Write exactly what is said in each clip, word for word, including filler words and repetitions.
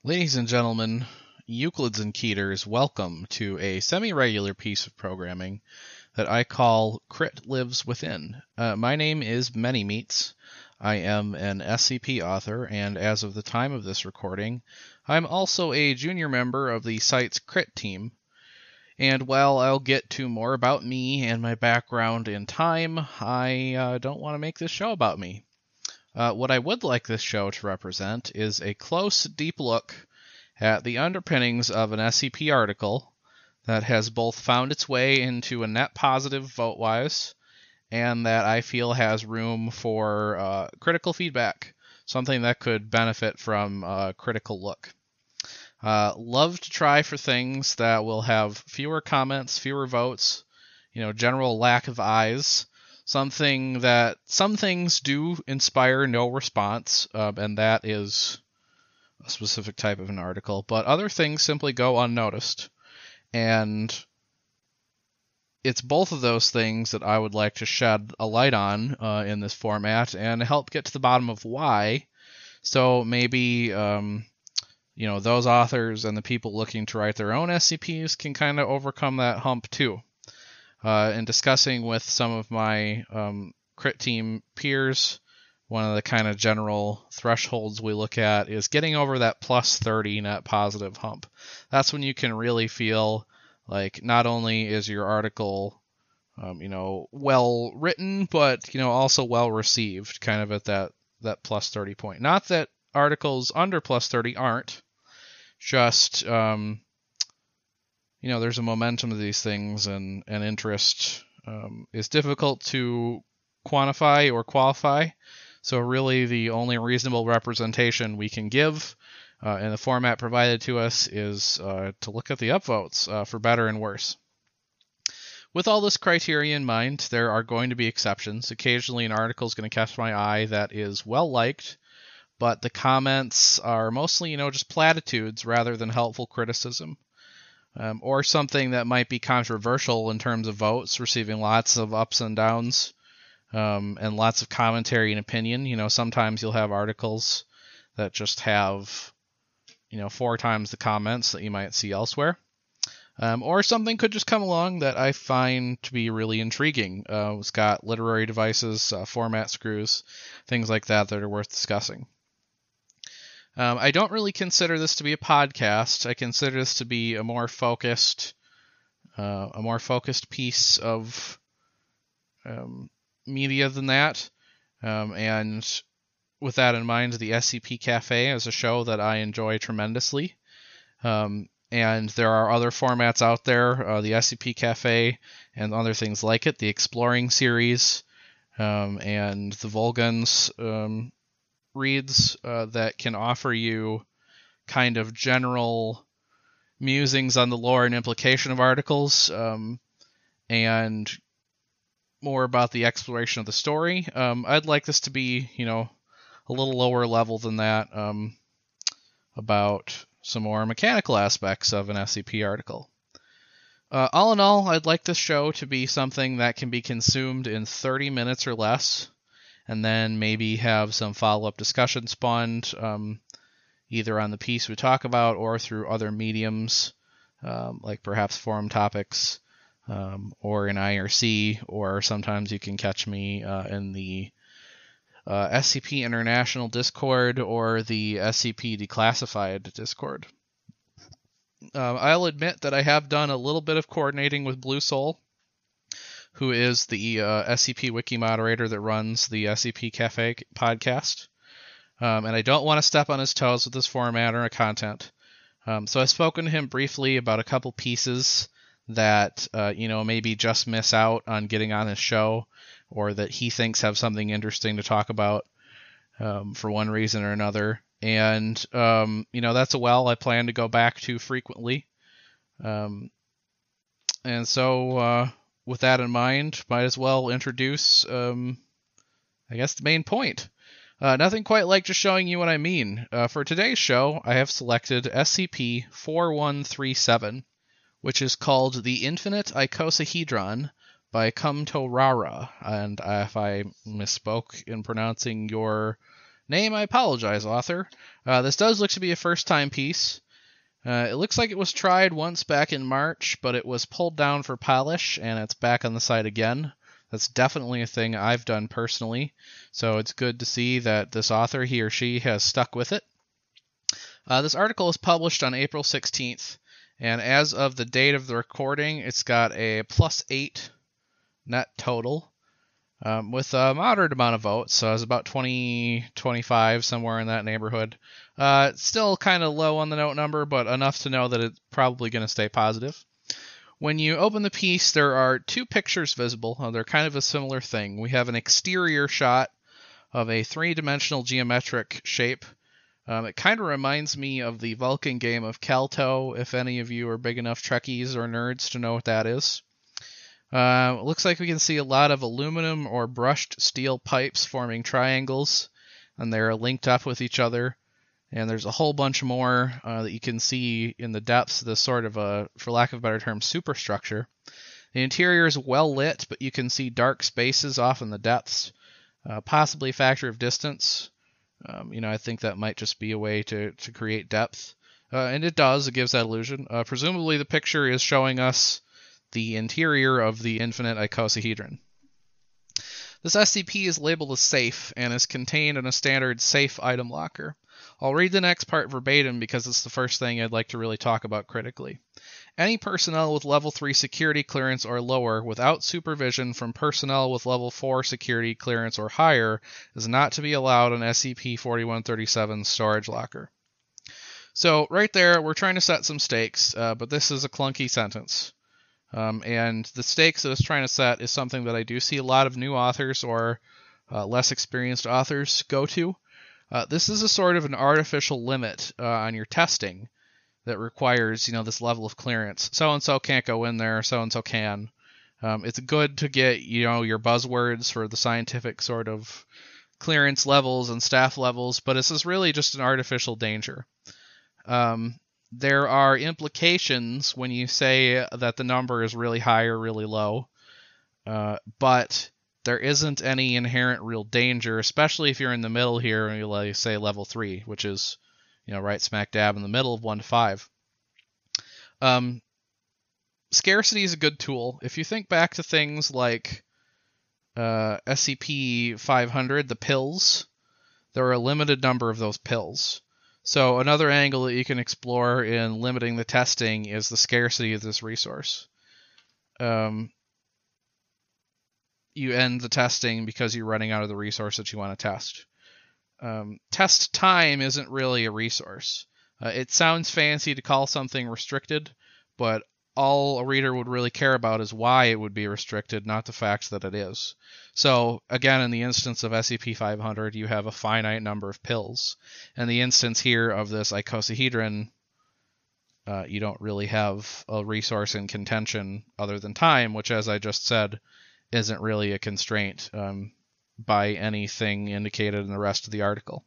Ladies and gentlemen, Euclids and Keters, welcome to a semi-regular piece of programming that I call Crit Lives Within. Uh, my name is Manymeats. I am an S C P author, and as of the time of this recording, I'm also a junior member of the site's Crit team. And while I'll get to more about me and my background in time, I uh, don't want to make this show about me. Uh, what I would like this show to represent is a close, deep look at the underpinnings of an S C P article that has both found its way into a net positive vote-wise and that I feel has room for uh, critical feedback, something that could benefit from a critical look. Uh, love to try for things that will have fewer comments, fewer votes, you know, general lack of eyes. Something that some things do inspire no response, um, and that is a specific type of an article, but other things simply go unnoticed. And it's both of those things that I would like to shed a light on uh, in this format and help get to the bottom of why. So maybe, um, you know, those authors and the people looking to write their own S C Ps can kind of overcome that hump too. Uh, in discussing with some of my um, crit team peers, one of the kind of general thresholds we look at is getting over that plus thirty net positive hump. That's when you can really feel like not only is your article, um, you know, well written, but, you know, also well received, kind of at that, that plus thirty point. Not that articles under plus thirty aren't, just... Um, You know, there's a momentum to these things, and, and interest um, is difficult to quantify or qualify. So really the only reasonable representation we can give uh, in the format provided to us is uh, to look at the upvotes uh, for better and worse. With all this criteria in mind, there are going to be exceptions. Occasionally an article is going to catch my eye that is well-liked, but the comments are mostly, you know, just platitudes rather than helpful criticism. Um, or something that might be controversial in terms of votes, receiving lots of ups and downs um, and lots of commentary and opinion. You know, sometimes you'll have articles that just have, you know, four times the comments that you might see elsewhere. Um, or something could just come along that I find to be really intriguing. Uh, it's got literary devices, uh, format screws, things like that that are worth discussing. Um, I don't really consider this to be a podcast. I consider this to be a more focused, uh, a more focused piece of um, media than that. Um, and with that in mind, the S C P Cafe is a show that I enjoy tremendously. Um, and there are other formats out there, uh, the S C P Cafe and other things like it, the Exploring series, um, and the Volguns. Um, reads uh, that can offer you kind of general musings on the lore and implication of articles, um, and more about the exploration of the story. Um, I'd like this to be, you know, a little lower level than that, um, about some more mechanical aspects of an S C P article. Uh, all in all, I'd like this show to be something that can be consumed in thirty minutes or less, and then maybe have some follow-up discussion spawned, um, either on the piece we talk about or through other mediums, um, like perhaps forum topics, um, or in I R C, or sometimes you can catch me uh, in the uh, S C P International Discord or the S C P Declassified Discord. Uh, I'll admit that I have done a little bit of coordinating with Blue Soul, who is the uh, S C P wiki moderator that runs the S C P Cafe podcast. Um, and I don't want to step on his toes with this format or content. Um, so I've spoken to him briefly about a couple pieces that, uh, you know, maybe just miss out on getting on his show, or that he thinks have something interesting to talk about um, for one reason or another. And, um, you know, that's a well I plan to go back to frequently. Um, and so... Uh, With that in mind, might as well introduce, um, I guess, the main point. Uh, nothing quite like just showing you what I mean. Uh, for today's show, I have selected S C P forty-one thirty-seven, which is called The Infinite Icosahedron by Kumto Rara. And uh, if I misspoke in pronouncing your Name, I apologize, author. Uh, this does look to be a first-time piece. Uh, it looks like it was tried once back in March, but it was pulled down for polish, and it's back on the site again. That's definitely a thing I've done personally, so it's good to see that this author, he or she, has stuck with it. Uh, this article is published on April sixteenth, and as of the date of the recording, it's got a plus eight net total, um, with a moderate amount of votes, so it's about twenty, twenty-five, somewhere in that neighborhood. Uh, still kind of low on the note number, but enough to know that it's probably going to stay positive. When you open the piece, there are two pictures visible. Uh, they're kind of a similar thing. We have an exterior shot of a three-dimensional geometric shape. Um, it kind of reminds me of the Vulcan game of Calto, if any of you are big enough Trekkies or nerds to know what that is. Uh, it looks like we can see a lot of aluminum or brushed steel pipes forming triangles, and they're linked up with each other. And there's a whole bunch more uh, that you can see in the depths of this sort of a, for lack of a better term, superstructure. The interior is well lit, but you can see dark spaces off in the depths, uh, possibly a factor of distance. Um, you know, I think that might just be a way to, to create depth. Uh, and it does, it gives that illusion. Uh, presumably the picture is showing us the interior of the infinite icosahedron. This S C P is labeled as safe and is contained in a standard safe item locker. I'll read the next part verbatim because it's the first thing I'd like to really talk about critically. Any personnel with level three security clearance or lower without supervision from personnel with level four security clearance or higher is not to be allowed in S C P forty-one thirty-seven's storage locker. So right there, we're trying to set some stakes, uh, but this is a clunky sentence. Um, and the stakes that it's trying to set is something that I do see a lot of new authors or uh, less experienced authors go to. Uh, this is a sort of an artificial limit uh, on your testing that requires, you know, this level of clearance. So-and-so can't go in there, so-and-so can. Um, it's good to get, you know, your buzzwords for the scientific sort of clearance levels and staff levels, but this is really just an artificial danger. Um, there are implications when you say that the number is really high or really low, uh, but there isn't any inherent real danger, especially if you're in the middle here and you like, say level three, which is, you know, right smack dab in the middle of one to five. Um, scarcity is a good tool. If you think back to things like uh, S C P five hundred, the pills, there are a limited number of those pills. So another angle that you can explore in limiting the testing is the scarcity of this resource. Um, you end the testing because you're running out of the resource that you want to test. Um, test time isn't really a resource. Uh, it sounds fancy to call something restricted, but all a reader would really care about is why it would be restricted, not the fact that it is. So, again, in the instance of S C P five hundred, you have a finite number of pills. In the instance here of this icosahedron, uh, you don't really have a resource in contention other than time, which, as I just said, isn't really a constraint um, by anything indicated in the rest of the article.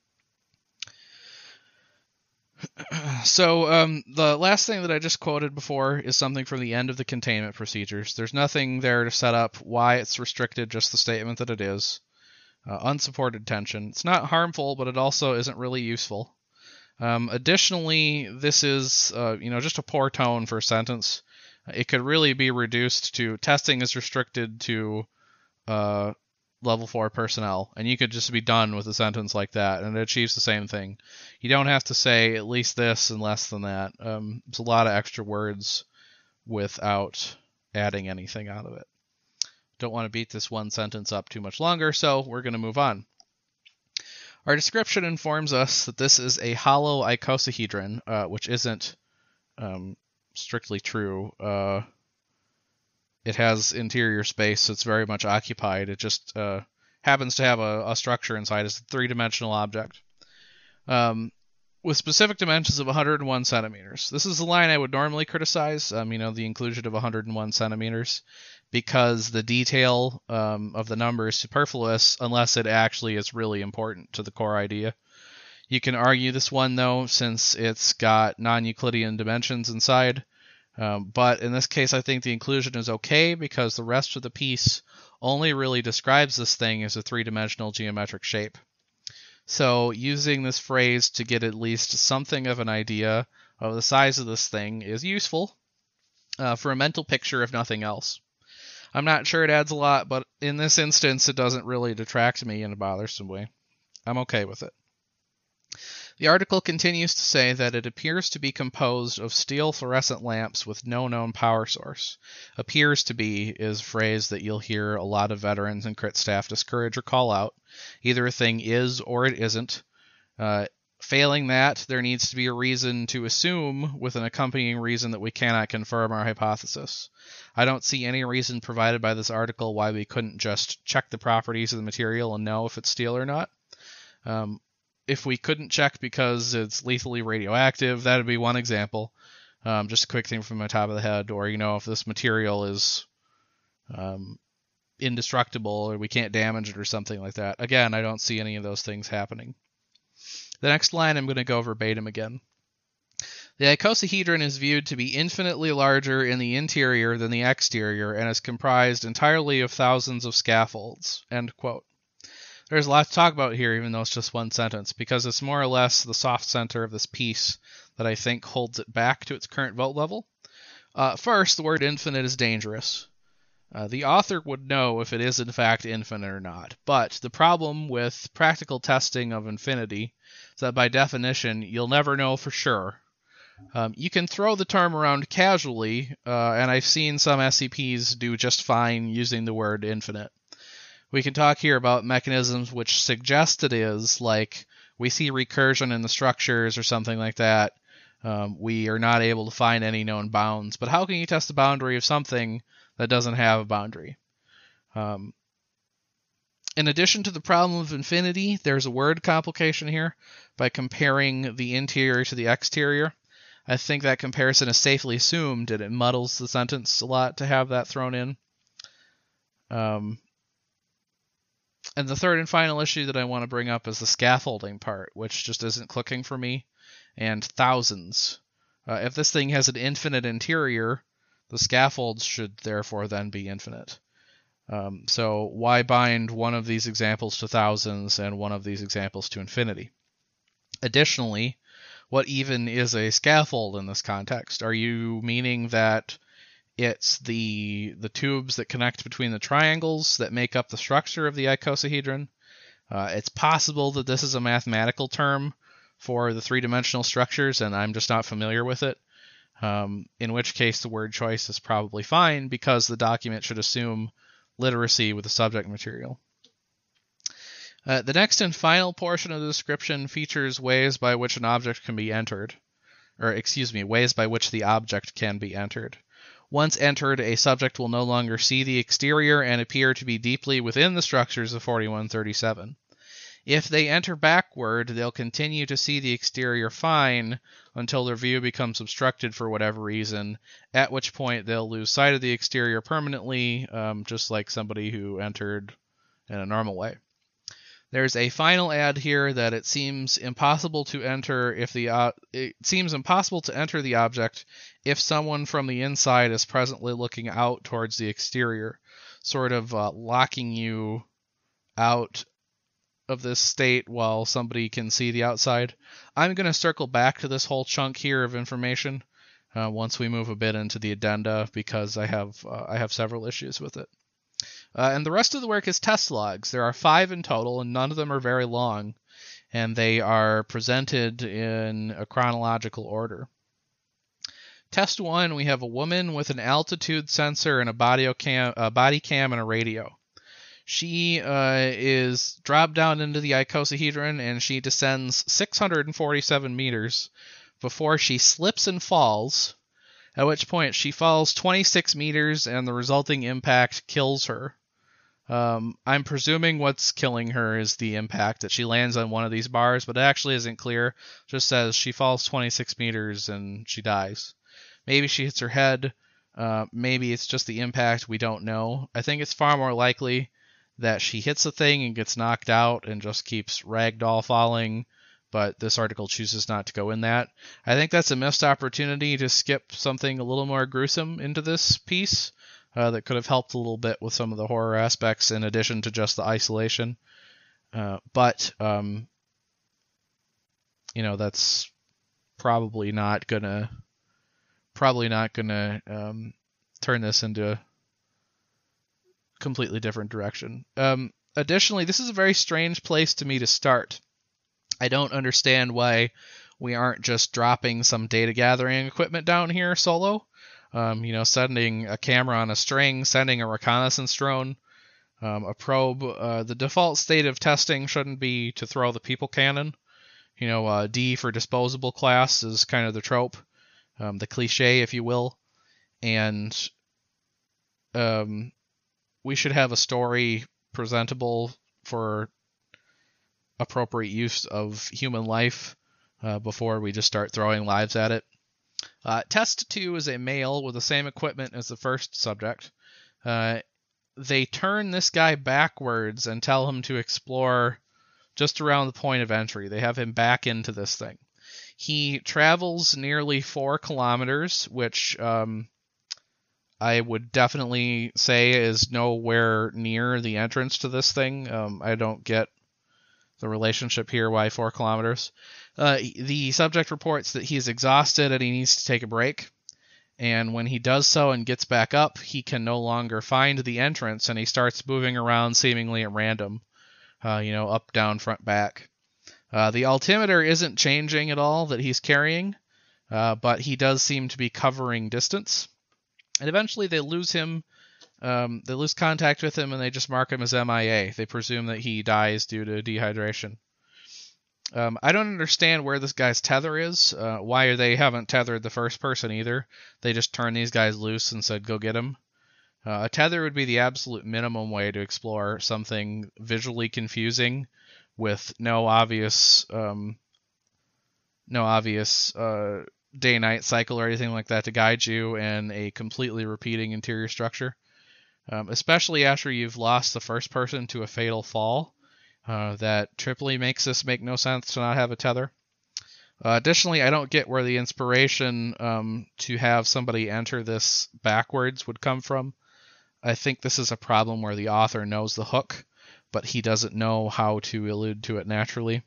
So um, the last thing that I just quoted before is something from the end of the containment procedures. There's nothing there to set up why it's restricted, just the statement that it is. Uh, unsupported tension. It's not harmful, but it also isn't really useful. Um, additionally, this is uh, you know just a poor tone for a sentence. It could really be reduced to testing is restricted to uh, level four personnel, and you could just be done with a sentence like that, and it achieves the same thing. You don't have to say at least this and less than that. Um, it's a lot of extra words without adding anything out of it. Don't want to beat this one sentence up too much longer, so we're going to move on. Our description informs us that this is a hollow icosahedron, uh, which isn't um, strictly true. Uh, It has interior space, so it's very much occupied. It just uh, happens to have a, a structure inside. It's a three-dimensional object um, with specific dimensions of one hundred one centimeters. This is the line I would normally criticize, um, you know, the inclusion of one hundred one centimeters, because the detail um, of the number is superfluous unless it actually is really important to the core idea. You can argue this one, though, since it's got non-Euclidean dimensions inside. Um, but in this case, I think the inclusion is okay because the rest of the piece only really describes this thing as a three-dimensional geometric shape. So using this phrase to get at least something of an idea of the size of this thing is useful uh, for a mental picture, if nothing else. I'm not sure it adds a lot, but in this instance, it doesn't really detract me in a bothersome way. I'm okay with it. The article continues to say that it appears to be composed of steel fluorescent lamps with no known power source. Appears to be is a phrase that you'll hear a lot of veterans and crit staff discourage or call out. Either a thing is or it isn't. Uh, failing that, there needs to be a reason to assume with an accompanying reason that we cannot confirm our hypothesis. I don't see any reason provided by this article why we couldn't just check the properties of the material and know if it's steel or not. Um, If we couldn't check because it's lethally radioactive, that would be one example. Um, just a quick thing from my top of the head. Or, you know, if this material is um, indestructible or we can't damage it or something like that. Again, I don't see any of those things happening. The next line I'm going to go verbatim again. The icosahedron is viewed to be infinitely larger in the interior than the exterior and is comprised entirely of thousands of scaffolds. End quote. There's a lot to talk about here, even though it's just one sentence, because it's more or less the soft center of this piece that I think holds it back to its current vote level. Uh, first, the word infinite is dangerous. Uh, the author would know if it is in fact infinite or not, but the problem with practical testing of infinity is that by definition, you'll never know for sure. Um, you can throw the term around casually, uh, and I've seen some S C Ps do just fine using the word infinite. We can talk here about mechanisms which suggest it is, like we see recursion in the structures or something like that. Um, we are not able to find any known bounds. But how can you test the boundary of something that doesn't have a boundary? Um, in addition to the problem of infinity, there's a word complication here by comparing the interior to the exterior. I think that comparison is safely assumed, and it muddles the sentence a lot to have that thrown in. Um... And the third and final issue that I want to bring up is the scaffolding part, which just isn't clicking for me, and thousands. Uh, if this thing has an infinite interior, the scaffolds should therefore then be infinite. Um, so why bind one of these examples to thousands and one of these examples to infinity? Additionally, what even is a scaffold in this context? Are you meaning that it's the the tubes that connect between the triangles that make up the structure of the icosahedron? Uh, it's possible that this is a mathematical term for the three-dimensional structures, and I'm just not familiar with it. Um, in which case, the word choice is probably fine because the document should assume literacy with the subject material. Uh, the next and final portion of the description features ways by which an object can be entered, or excuse me, ways by which the object can be entered. Once entered, a subject will no longer see the exterior and appear to be deeply within the structures of forty-one thirty-seven. If they enter backward, they'll continue to see the exterior fine until their view becomes obstructed for whatever reason, at which point they'll lose sight of the exterior permanently, um, just like somebody who entered in a normal way. There's a final add here that it seems impossible to enter if the uh, it seems impossible to enter the object if someone from the inside is presently looking out towards the exterior, sort of uh, locking you out of this state while somebody can see the outside. I'm going to circle back to this whole chunk here of information uh, once we move a bit into the addenda, because I have uh, I have several issues with it. Uh, and the rest of the work is test logs. There are five in total, and none of them are very long, and they are presented in a chronological order. Test one, we have a woman with an altitude sensor and a body cam, a body cam and a radio. She uh, is dropped down into the icosahedron, and she descends six hundred forty-seven meters before she slips and falls, at which point she falls twenty-six meters, and the resulting impact kills her. Um, I'm presuming what's killing her is the impact, that she lands on one of these bars, but it actually isn't clear. It just says she falls twenty-six meters and she dies. Maybe she hits her head. Uh, maybe it's just the impact. We don't know. I think it's far more likely that she hits the thing and gets knocked out and just keeps ragdoll falling, but this article chooses not to go in that. I think that's a missed opportunity to skip something a little more gruesome into this piece. Uh, that could have helped a little bit with some of the horror aspects in addition to just the isolation. Uh, but um, you know, that's probably not gonna probably not gonna um, turn this into a completely different direction. Um, additionally, this is a very strange place to me to start. I don't understand why we aren't just dropping some data gathering equipment down here solo. Um, you know, sending a camera on a string, sending a reconnaissance drone, um, a probe. Uh, the default state of testing shouldn't be to throw the people cannon. You know, uh, D for disposable class is kind of the trope, um, the cliche, if you will. And um, we should have a story presentable for appropriate use of human life uh, before we just start throwing lives at it. Uh, test two is a male with the same equipment as the first subject. Uh, they turn this guy backwards and tell him to explore just around the point of entry. They have him back into this thing. He travels nearly four kilometers, which um, I would definitely say is nowhere near the entrance to this thing. Um, I don't get the relationship here, why four kilometers. Uh, the subject reports that he's exhausted and he needs to take a break. And when he does so and gets back up, he can no longer find the entrance, and he starts moving around seemingly at random. Uh, you know, up, down, front, back. Uh, the altimeter isn't changing at all that he's carrying, uh, but he does seem to be covering distance. And eventually they lose him. Um, they lose contact with him, and they just mark him as M I A. They presume that he dies due to dehydration. Um, I don't understand where this guy's tether is. Uh, why they haven't tethered the first person either. They just turned these guys loose and said, go get him. Uh, a tether would be the absolute minimum way to explore something visually confusing with no obvious um, no obvious uh, day-night cycle or anything like that to guide you, and a completely repeating interior structure. Um, especially after you've lost the first person to a fatal fall. Uh, that triply makes this make no sense to not have a tether. Uh, additionally, I don't get where the inspiration um, to have somebody enter this backwards would come from. I think this is a problem where the author knows the hook, but he doesn't know how to allude to it naturally.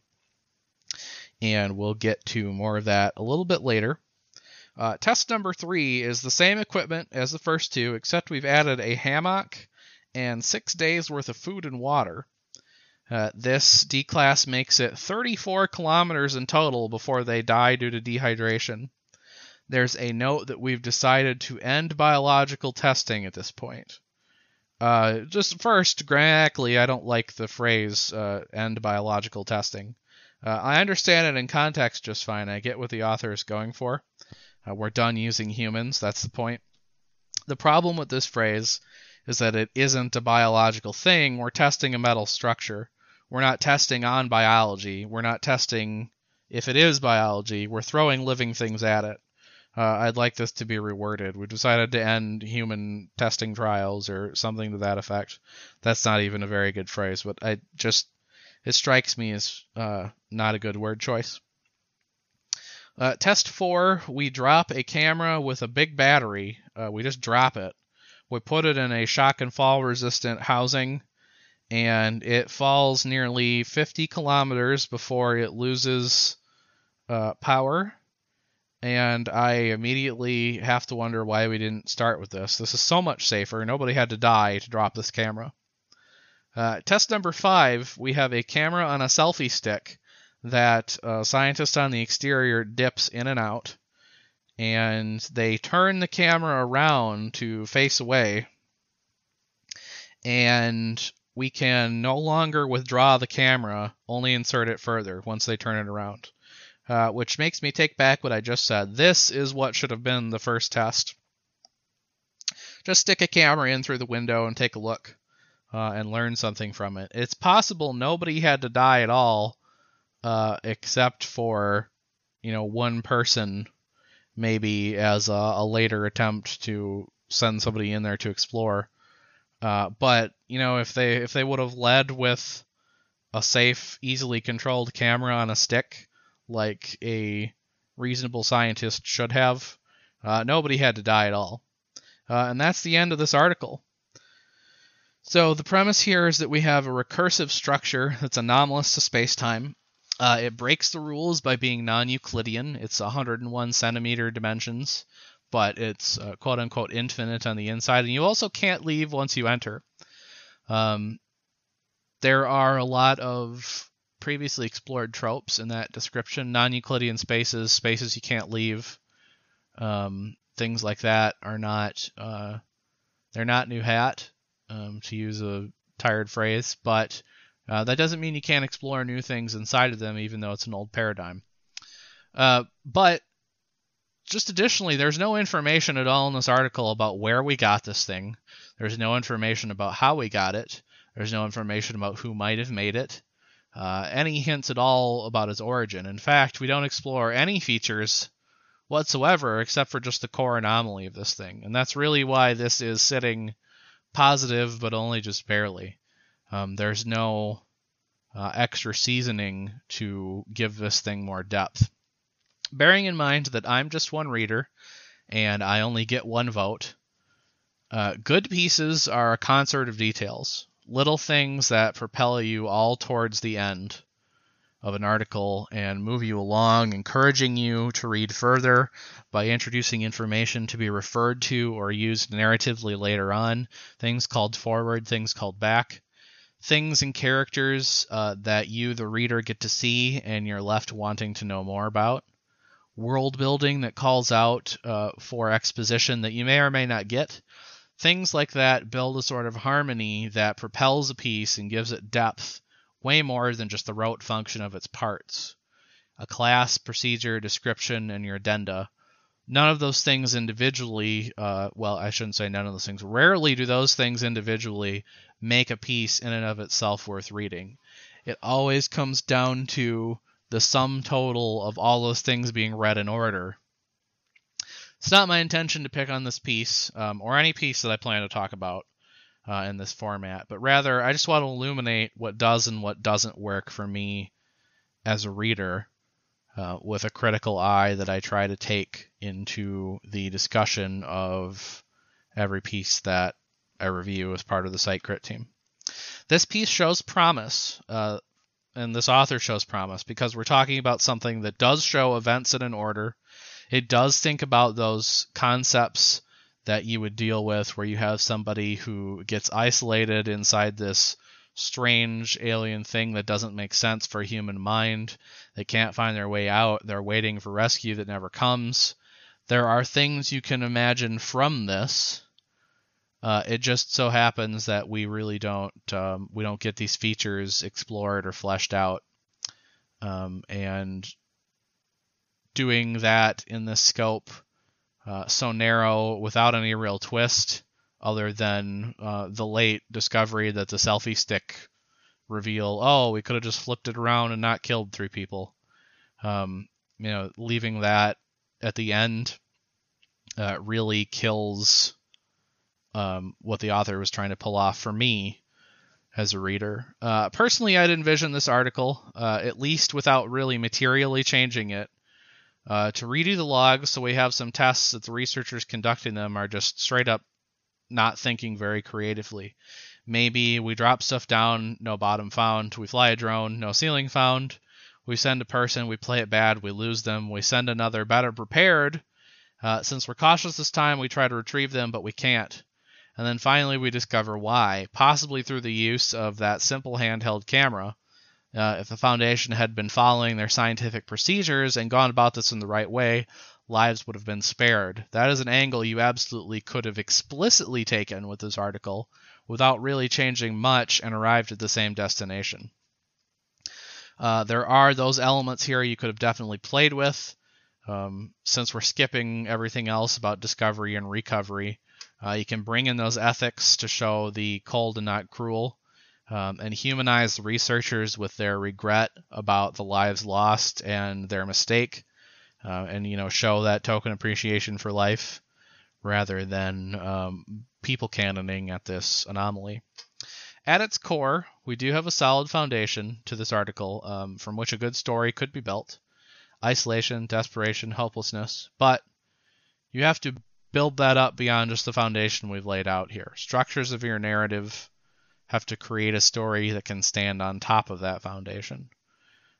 And we'll get to more of that a little bit later. Uh, test number three is the same equipment as the first two, except we've added a hammock and six days worth of food and water. Uh, this D-class makes it thirty-four kilometers in total before they die due to dehydration. There's a note that we've decided to end biological testing at this point. Uh, just first, grammatically, I don't like the phrase uh, end biological testing. Uh, I understand it in context just fine. I get what the author is going for. Uh, we're done using humans, that's the point. The problem with this phrase is that it isn't a biological thing. We're testing a metal structure. We're not testing on biology. We're not testing if it is biology. We're throwing living things at it. Uh, I'd like this to be reworded. We decided to end human testing trials or something to that effect. That's not even a very good phrase, but I just it strikes me as uh, not a good word choice. Uh, test four, we drop a camera with a big battery. Uh, we just drop it. We put it in a shock and fall resistant housing, and it falls nearly fifty kilometers before it loses uh, power. And I immediately have to wonder why we didn't start with this. This is so much safer. Nobody had to die to drop this camera. Uh, test number five, we have a camera on a selfie stick that a scientist on the exterior dips in and out. And they turn the camera around to face away. And we can no longer withdraw the camera, only insert it further once they turn it around. Uh, which makes me take back what I just said. This is what should have been the first test. Just stick a camera in through the window and take a look uh, and learn something from it. It's possible nobody had to die at all uh, except for, you know, one person maybe as a, a later attempt to send somebody in there to explore. Uh, but, you know, if they if they would have led with a safe, easily controlled camera on a stick, like a reasonable scientist should have, uh, nobody had to die at all. Uh, and that's the end of this article. So the premise here is that we have a recursive structure that's anomalous to space-time. Uh, it breaks the rules by being non-Euclidean. It's one hundred one centimeter dimensions, but it's uh, quote-unquote infinite on the inside, and you also can't leave once you enter. Um, there are a lot of previously explored tropes in that description. Non-Euclidean spaces, spaces you can't leave, um, things like that are not, uh, they're not new hat, um, to use a tired phrase, but uh, that doesn't mean you can't explore new things inside of them, even though it's an old paradigm. Uh, but just additionally, there's no information at all in this article about where we got this thing. There's no information about how we got it. There's no information about who might have made it. Uh, any hints at all about its origin. In fact, we don't explore any features whatsoever except for just the core anomaly of this thing. And that's really why this is sitting positive, but only just barely. Um, there's no uh, extra seasoning to give this thing more depth. Bearing in mind that I'm just one reader and I only get one vote, uh, good pieces are a concert of details. Little things that propel you all towards the end of an article and move you along, encouraging you to read further by introducing information to be referred to or used narratively later on, things called forward, things called back, things and characters uh, that you, the reader, get to see and you're left wanting to know more about, world building that calls out uh, for exposition that you may or may not get. Things like that build a sort of harmony that propels a piece and gives it depth way more than just the rote function of its parts. A class, procedure, description, and your addenda. None of those things individually, uh, well, I shouldn't say none of those things. Rarely do those things individually make a piece in and of itself worth reading. It always comes down to the sum total of all those things being read in order. It's not my intention to pick on this piece, um, or any piece that I plan to talk about uh, in this format, but rather I just want to illuminate what does and what doesn't work for me as a reader uh, with a critical eye that I try to take into the discussion of every piece that I review as part of the Site Crit team. This piece shows promise, uh, and this author shows promise because we're talking about something that does show events in an order. It does think about those concepts that you would deal with where you have somebody who gets isolated inside this strange alien thing that doesn't make sense for a human mind. They can't find their way out. They're waiting for rescue that never comes. There are things you can imagine from this. Uh, it just so happens that we really don't um, we don't get these features explored or fleshed out. Um, and doing that in this scope uh, so narrow without any real twist other than uh, the late discovery that the selfie stick reveal, oh, we could have just flipped it around and not killed three people. Um, you know, leaving that at the end uh, really kills um, what the author was trying to pull off for me as a reader. Uh, personally, I'd envision this article, uh, at least without really materially changing it, Uh, to redo the logs so we have some tests that the researchers conducting them are just straight up not thinking very creatively. Maybe we drop stuff down, no bottom found. We fly a drone, no ceiling found. We send a person, we play it bad, we lose them. We send another better prepared. Uh, since we're cautious this time, we try to retrieve them, but we can't. And then finally we discover why, possibly through the use of that simple handheld camera. Uh, if the Foundation had been following their scientific procedures and gone about this in the right way, lives would have been spared. That is an angle you absolutely could have explicitly taken with this article without really changing much and arrived at the same destination. Uh, there are those elements here you could have definitely played with. Um, since we're skipping everything else about discovery and recovery, uh, you can bring in those ethics to show the cold and not cruel. Um, and humanize the researchers with their regret about the lives lost and their mistake, uh, and you know show that token appreciation for life rather than um, people canoning at this anomaly. At its core, we do have a solid foundation to this article um, from which a good story could be built. Isolation, desperation, hopelessness, but you have to build that up beyond just the foundation we've laid out here. Structures of your narrative have to create a story that can stand on top of that foundation.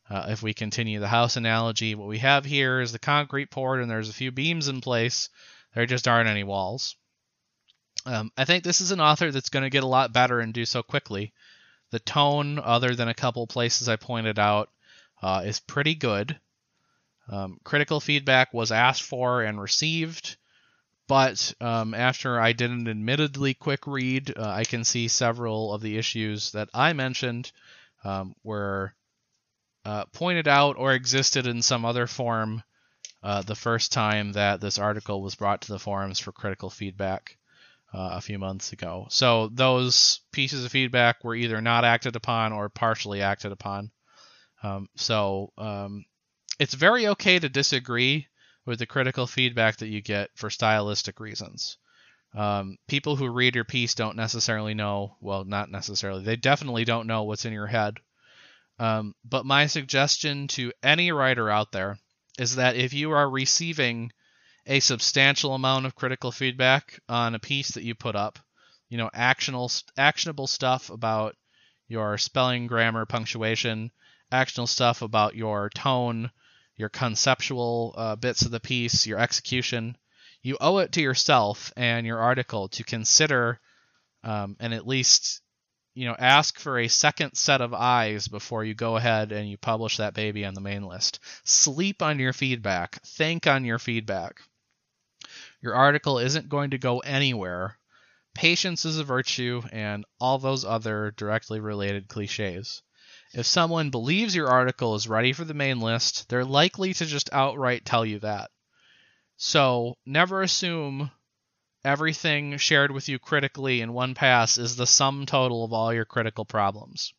Uh, if we continue the house analogy, what we have here is the concrete poured and there's a few beams in place. There just aren't any walls. Um, I think this is an author that's going to get a lot better and do so quickly. The tone, other than a couple places I pointed out, uh, is pretty good. Um, critical feedback was asked for and received, but um, after I did an admittedly quick read, uh, I can see several of the issues that I mentioned um, were uh, pointed out or existed in some other form uh, the first time that this article was brought to the forums for critical feedback uh, a few months ago. So those pieces of feedback were either not acted upon or partially acted upon. Um, so um, it's very okay to disagree with the critical feedback that you get for stylistic reasons. Um, people who read your piece don't necessarily know, well, not necessarily, they definitely don't know what's in your head. Um, but my suggestion to any writer out there is that if you are receiving a substantial amount of critical feedback on a piece that you put up, you know, actionable, actionable stuff about your spelling, grammar, punctuation, actionable stuff about your tone, your conceptual uh, bits of the piece, your execution, you owe it to yourself and your article to consider um, and at least, you know, ask for a second set of eyes before you go ahead and you publish that baby on the main list. Sleep on your feedback. Think on your feedback. Your article isn't going to go anywhere. Patience is a virtue, and all those other directly related cliches. If someone believes your article is ready for the main list, they're likely to just outright tell you that. So never assume everything shared with you critically in one pass is the sum total of all your critical problems.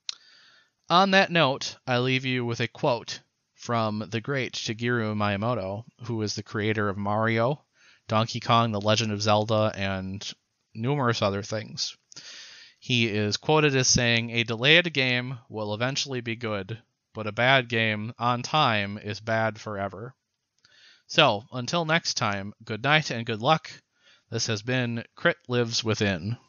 On that note, I leave you with a quote from the great Shigeru Miyamoto, who is the creator of Mario, Donkey Kong, The Legend of Zelda, and numerous other things. He is quoted as saying, "A delayed game will eventually be good, but a bad game on time is bad forever." So, until next time, good night and good luck. This has been Crit Lives Within.